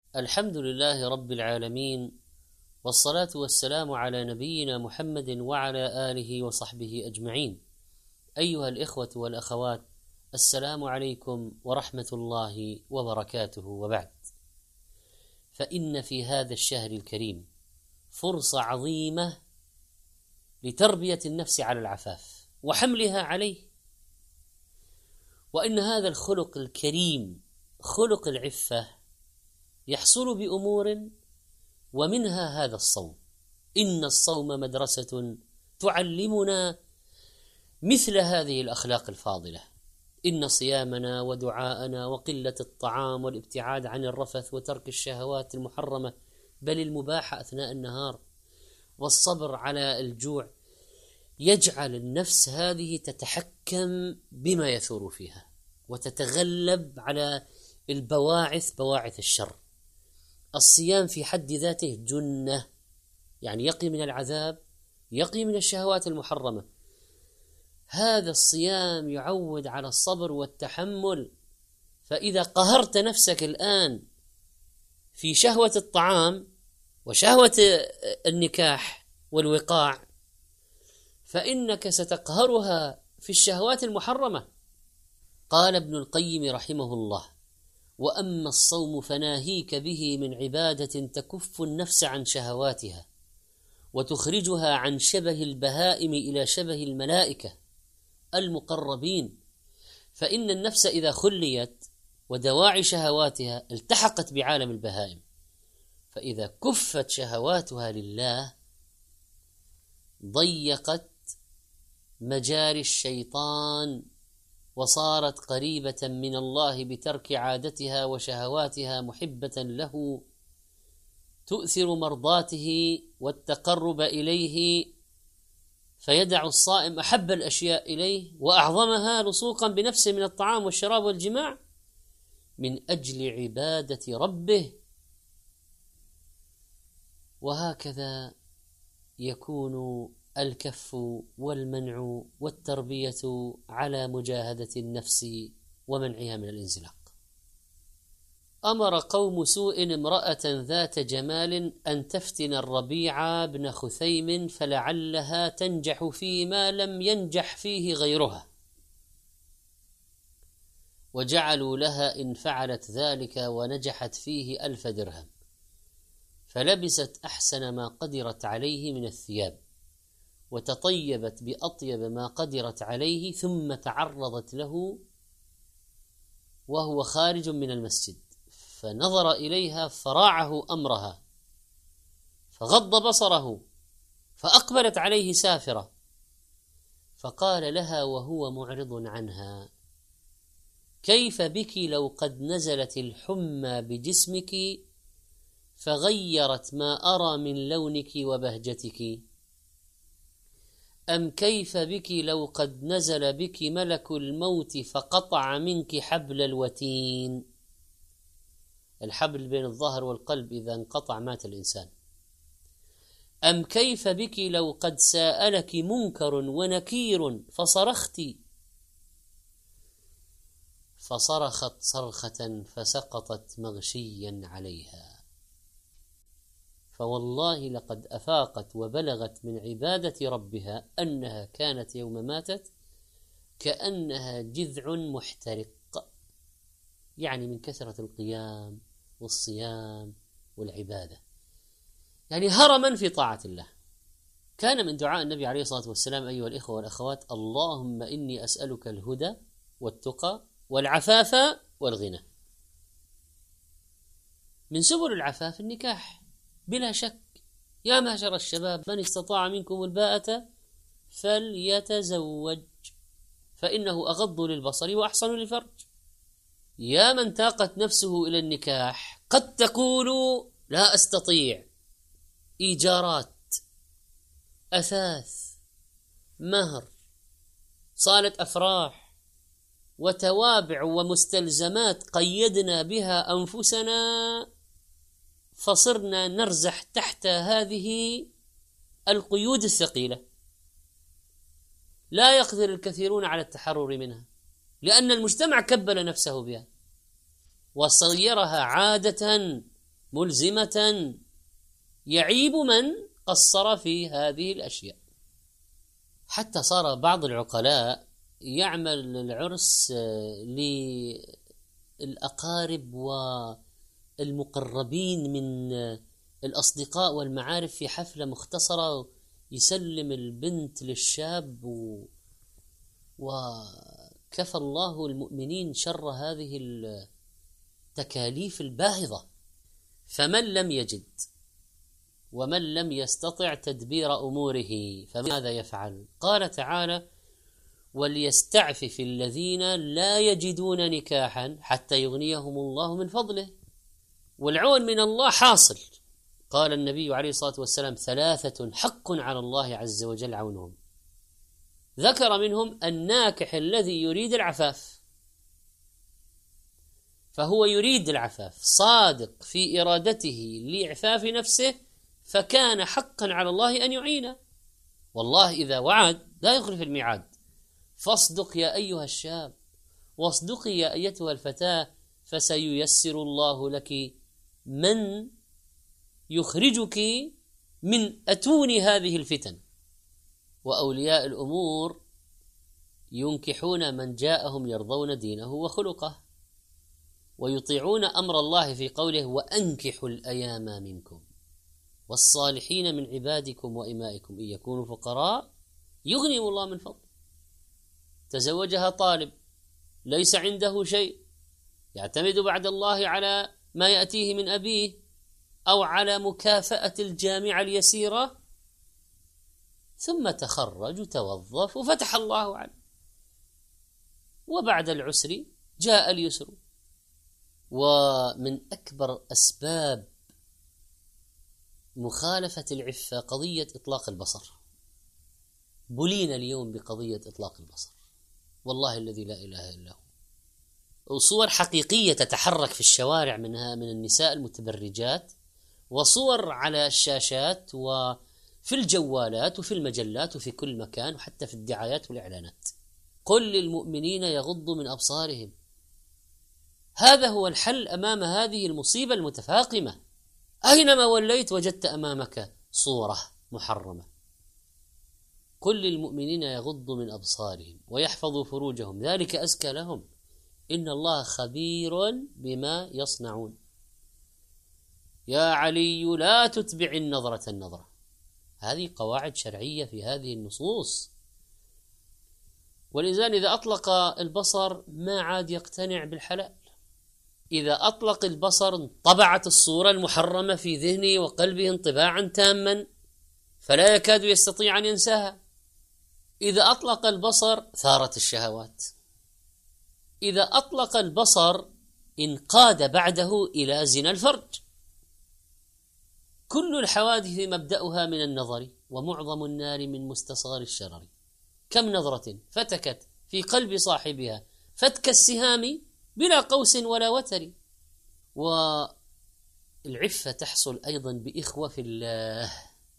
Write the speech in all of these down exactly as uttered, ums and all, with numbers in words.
الحمد لله رب العالمين، والصلاة والسلام على نبينا محمد وعلى آله وصحبه أجمعين. أيها الإخوة والأخوات، السلام عليكم ورحمة الله وبركاته، وبعد. فإن في هذا الشهر الكريم فرصة عظيمة لتربية النفس على العفاف وحملها عليه، وإن هذا الخلق الكريم خلق العفة يحصل بأمور، ومنها هذا الصوم. إن الصوم مدرسة تعلمنا مثل هذه الأخلاق الفاضلة. إن صيامنا ودعاءنا وقلة الطعام والابتعاد عن الرفث وترك الشهوات المحرمة بل المباحة أثناء النهار والصبر على الجوع يجعل النفس هذه تتحكم بما يثور فيها وتتغلب على البواعث بواعث الشر. الصيام في حد ذاته جنة، يعني يقي من العذاب، يقي من الشهوات المحرمة. هذا الصيام يعود على الصبر والتحمل، فإذا قهرت نفسك الآن في شهوة الطعام وشهوة النكاح والوقاع، فإنك ستقهرها في الشهوات المحرمة. قال ابن القيم رحمه الله: وأما الصوم فناهيك به من عبادة تكف النفس عن شهواتها وتخرجها عن شبه البهائم إلى شبه الملائكة المقربين، فإن النفس إذا خليت ودواعي شهواتها التحقت بعالم البهائم، فإذا كفت شهواتها لله ضيقت مجاري الشيطان وصارت قريبة من الله بترك عادتها وشهواتها، محبة له تؤثر مرضاته والتقرب إليه، فيدع الصائم أحب الأشياء إليه وأعظمها لصوقا بنفسه من الطعام والشراب والجماع من أجل عبادة ربه. وهكذا يكون الكف والمنع والتربية على مجاهدة النفس ومنعها من الانزلاق. أمر قوم سوء امرأة ذات جمال أن تفتن الربيع بن خثيم فلعلها تنجح فيما لم ينجح فيه غيرها، وجعلوا لها إن فعلت ذلك ونجحت فيه ألف درهم، فلبست أحسن ما قدرت عليه من الثياب وتطيبت بأطيب ما قدرت عليه، ثم تعرضت له وهو خارج من المسجد، فنظر إليها فراعه أمرها فغض بصره فأقبلت عليه سافرة، فقال لها وهو معرض عنها: كيف بك لو قد نزلت الحمى بجسمك فغيرت ما أرى من لونك وبهجتك؟ أم كيف بك لو قد نزل بك ملك الموت فقطع منك حبل الوتين؟ الحبل بين الظهر والقلب إذا انقطع مات الإنسان. أم كيف بك لو قد سألك منكر ونكير فصرخت فصرخت صرخة فسقطت مغشيا عليها؟ فوالله لقد أفاقت وبلغت من عبادة ربها أنها كانت يوم ماتت كأنها جذع محترق، يعني من كثرة القيام والصيام والعبادة، يعني هرما في طاعة الله. كان من دعاء النبي عليه الصلاة والسلام أيها الإخوة والأخوات: اللهم إني أسألك الهدى والتقى والعفاف والغنى. من سبل العفاف النكاح بلا شك. يا معشر الشباب من استطاع منكم الباءة فليتزوج فإنه أغض للبصر وأحصن للفرج. يا من تاقت نفسه إلى النكاح، قد تقول لا أستطيع، إيجارات، أثاث، مهر، صالة أفراح، وتوابع ومستلزمات قيدنا بها أنفسنا، فصرنا نرزح تحت هذه القيود الثقيلة، لا يقدر الكثيرون على التحرر منها، لأن المجتمع كبل نفسه بها وصيرها عادة ملزمة يعيب من قصر في هذه الأشياء. حتى صار بعض العقلاء يعمل العرس للأقارب والمقربين من الأصدقاء والمعارف في حفلة مختصرة، يسلم البنت للشاب و... وكفى الله المؤمنين شر هذه التكاليف الباهظة. فمن لم يجد ومن لم يستطع تدبير أموره فماذا يفعل؟ قال تعالى: وليستعفف الذين لا يجدون نكاحا حتى يغنيهم الله من فضله. والعون من الله حاصل. قال النبي عليه الصلاة والسلام: ثلاثة حق على الله عز وجل عونهم. ذكر منهم الناكح الذي يريد العفاف، فهو يريد العفاف، صادق في إرادته لإعفاف نفسه، فكان حقا على الله أن يعينه. والله إذا وعد لا يخلف الميعاد. فاصدق يا أيها الشاب، واصدقي يا أيتها الفتاة، فسييسر الله لك من يخرجك من أتون هذه الفتن. وأولياء الأمور ينكحون من جاءهم يرضون دينه وخلقه، ويطيعون أمر الله في قوله: وأنكحوا الأيام منكم والصالحين من عبادكم وإمائكم إن يكونوا فقراء يغنيهم الله من فضله. تزوجها طالب ليس عنده شيء، يعتمد بعد الله على ما يأتيه من أبيه أو على مكافأة الجامعة اليسيرة، ثم تخرج وتوظف وفتح الله عنه، وبعد العسر جاء اليسر. ومن أكبر أسباب مخالفة العفة قضية إطلاق البصر. بلينا اليوم بقضية إطلاق البصر، والله الذي لا إله إلا هو. وصور حقيقية تتحرك في الشوارع منها من النساء المتبرجات، وصور على الشاشات وفي الجوالات وفي المجلات وفي كل مكان، وحتى في الدعايات والإعلانات. قل للمؤمنين يغضوا من أبصارهم. هذا هو الحل أمام هذه المصيبة المتفاقمة. أينما وليت وجدت أمامك صورة محرمة. قل للمؤمنين يغضوا من أبصارهم ويحفظوا فروجهم ذلك أزكى لهم إن الله خبير بما يصنعون. يا علي لا تتبع النظرة النظرة. هذه قواعد شرعية في هذه النصوص. والإنسان إذا أطلق البصر ما عاد يقتنع بالحلال. إذا أطلق البصر انطبعت الصورة المحرمة في ذهنه وقلبه انطباعا تاما فلا يكاد يستطيع أن ينساها. إذا أطلق البصر ثارت الشهوات. إذا أطلق البصر انقاد بعده إلى زنا الفرج. كل الحوادث مبدأها من النظر، ومعظم النار من مستصغر الشرر. كم نظرة فتكت في قلب صاحبها فتك السهام بلا قوس ولا وتر. والعفة تحصل أيضا بإخوة في الله،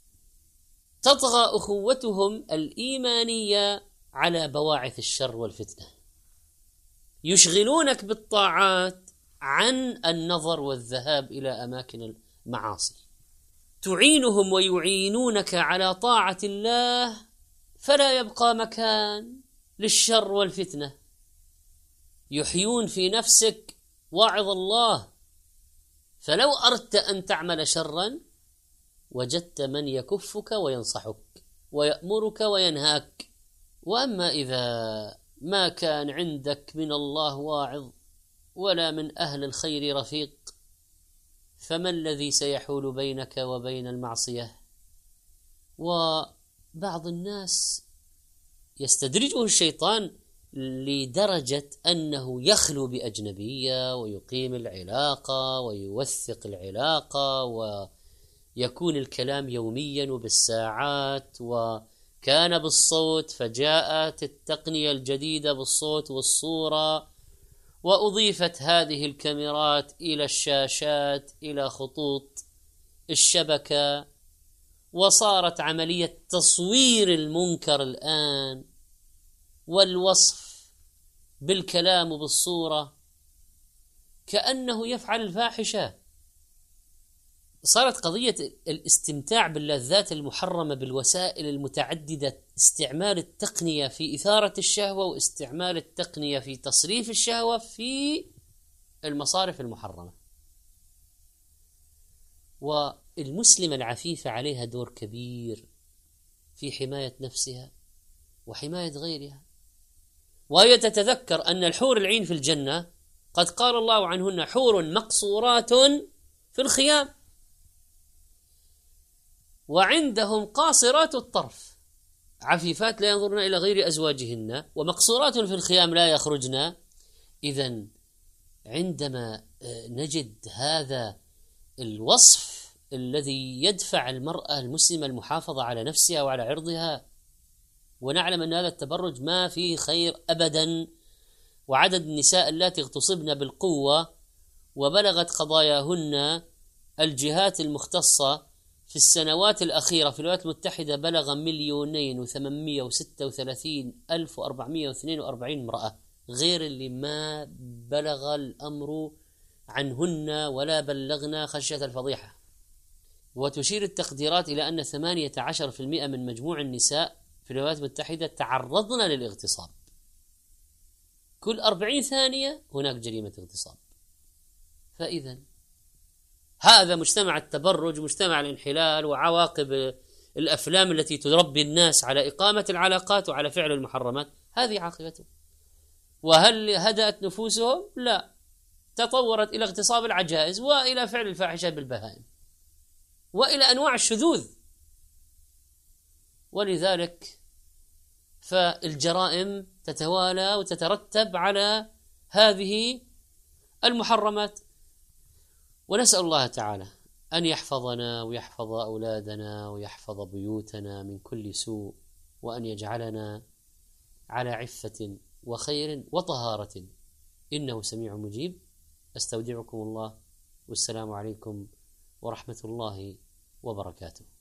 تطغى أخوتهم الإيمانية على بواعث الشر والفتنة، يشغلونك بالطاعات عن النظر والذهاب إلى أماكن المعاصي. تعينهم ويعينونك على طاعة الله فلا يبقى مكان للشر والفتنة. يحيون في نفسك واعظ الله، فلو أردت أن تعمل شرا وجدت من يكفك وينصحك ويأمرك وينهاك. وأما إذا ما كان عندك من الله واعظ ولا من أهل الخير رفيق، فما الذي سيحول بينك وبين المعصية؟ وبعض الناس يستدرجه الشيطان لدرجة أنه يخلو بأجنبية ويقيم العلاقة ويوثق العلاقة ويكون الكلام يوميا وبالساعات، وكان بالصوت فجاءت التقنية الجديدة بالصوت والصورة، وأضيفت هذه الكاميرات إلى الشاشات إلى خطوط الشبكة، وصارت عملية تصوير المنكر الآن والوصف بالكلام وبالصورة كأنه يفعل الفاحشة. صارت قضية الاستمتاع باللذات المحرمة بالوسائل المتعددة، استعمال التقنية في إثارة الشهوة واستعمال التقنية في تصريف الشهوة في المصارف المحرمة. والمسلمة العفيفة عليها دور كبير في حماية نفسها وحماية غيرها، وهي تتذكر أن الحور العين في الجنة قد قال الله عنهن حور مقصورات في الخيام، وعندهم قاصرات الطرف عفيفات لا ينظرن إلى غير أزواجهن ومقصورات في الخيام لا يخرجن. إذن عندما نجد هذا الوصف الذي يدفع المرأة المسلمة المحافظة على نفسها وعلى عرضها، ونعلم أن هذا التبرج ما فيه خير أبدا، وعدد النساء اللاتي اغتصبن بالقوة وبلغت قضاياهن الجهات المختصة في السنوات الأخيرة في الولايات المتحدة بلغ مليونين وثمانمائة وستة وثلاثين ألف وأربعمائة واثنين وأربعين امرأة، غير اللي ما بلغ الأمر عنهن ولا بلغنا خشية الفضيحة. وتشير التقديرات إلى أن ثمانية عشر بالمئة من مجموع النساء في الولايات المتحدة تعرضن للاغتصاب، كل أربعين ثانية هناك جريمة اغتصاب. فإذا هذا مجتمع التبرج، مجتمع الانحلال، وعواقب الأفلام التي تربي الناس على إقامة العلاقات وعلى فعل المحرمات، هذه عاقبته. وهل هدأت نفوسهم؟ لا، تطورت إلى اغتصاب العجائز وإلى فعل الفاحشة بالبهائم وإلى أنواع الشذوذ. ولذلك فالجرائم تتوالى وتترتب على هذه المحرمات. ونسأل الله تعالى أن يحفظنا ويحفظ أولادنا ويحفظ بيوتنا من كل سوء، وأن يجعلنا على عفة وخير وطهارة، إنه سميع مجيب. أستودعكم الله، والسلام عليكم ورحمة الله وبركاته.